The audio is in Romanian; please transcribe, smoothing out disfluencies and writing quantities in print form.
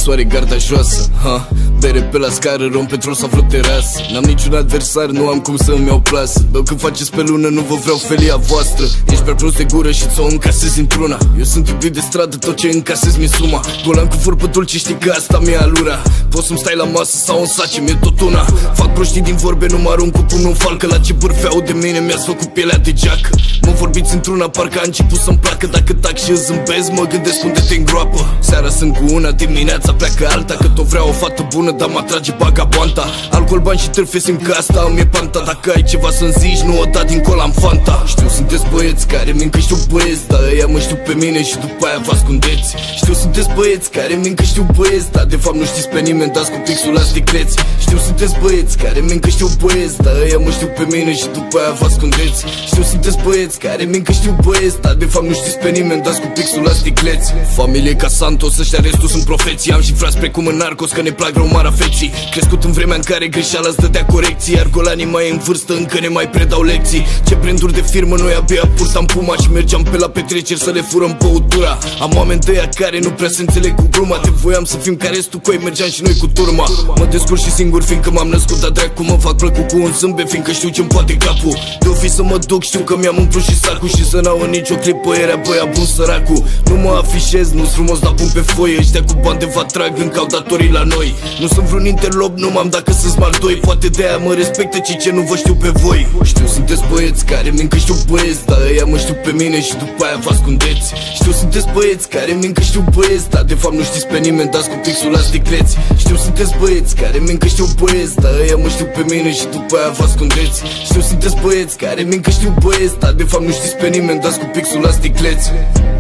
soare, garda joasă, ha. Bere pe la scară, rom, petrol sau vreo terasă. N-am niciun adversar, nu am cum să-mi iau plasă. Bău când faceți pe lună, nu vă vreau felia voastră. Ești prea prost de gură și ți-o încasezi într-una. Eu sunt iubit de stradă, tot ce încasezi mi-e suma. Golan cu vorbă dulce, știi că asta mi-e alura. Poți să-mi stai la masă sau în sace, mi-e tot una. Fac proștii din vorbe, nu mă arunc cu pumnul în falcă. La ce bârfeau de mine, mi-ați făcut pielea de geacă. Mă vorbiți într-una, parcă a început să-mi placă. Dacă tac și îți zâmbesc, mă gândesc unde te îngroapă. Seara sunt cu una, dimineața pleacă alta. Că tot vreau o fată bună, dar mă atrage bagaboanta. Alcool, bani și târfe, simt că asta îmi e panta. Dacă ai ceva să-mi zici, nu o da din col, am fanta. Știu, sunteți băieți care mint că știu băieți, dar ăia mă știu pe mine și după aia vă ascundeți. Știu, sunteți băieți care mint că știu băieți, dar de fapt nu știți pe nimeni, dați cu pixul la sticleți. Știu, sunteți băieți care mint că știu băieți, dar ăia mă știu pe mine și după aia vă ascundeți. Știu, sunteți băieți care mint că știu băieți, dar de fapt nu știți pe nimeni, dați cu pixul la sticleți. Familie ca Santos, ăștia restul sunt profeții. Am și frați precum în Narcos, că ne plac rău mari afecții. Crescut în vremea în care greșeala îți dădea corecții, iar golanii mai în vârstă încă ne mai predau lecții. Ce branduri de firmă, noi abia purtam Puma și mergeam pe la petreceri să le furăm băutura. Am oameni de ăia care nu prea se înțeleg cu gluma. Te voiam să fim ca restul, coi mergeam și noi cu turma. Mă descurc și singur, fiindcă m-am născut, dar dracu mă fac plăcut cu un zâmbet, fiindcă știu ce-mi poate capul. De-o fi să mă duc, știu că mi-am umplut și sacul și să n-au în nicio clipă, era băia bun săracu. Nu mă afișez, nu-s frumos, dar pun pe foie. Ăștia cu bani de vă atrag, încă au datorii la noi. Nu sunt vreun interlop, nu m-am dacă sunt smart 2. Poate de-aia mă respectă cei ce nu vă știu pe voi. Știu, sunteți băieți care mint că știu băieți, dar ăia mă știu pe mine și după aia vă ascundeți. Știu, sunteți băieți care mint că știu băieți, dar de fapt nu știți pe nimeni, dați cu pixul la sticleți. Știu, sunteți băieți care mint că știu băieți, dar ăia mă știu pe mine și după aia vă ascundeți. Știu, sunteți băieți care mint că știu băieți, dar de fapt nu știți pe nimeni, dați cu pixul la sticleți.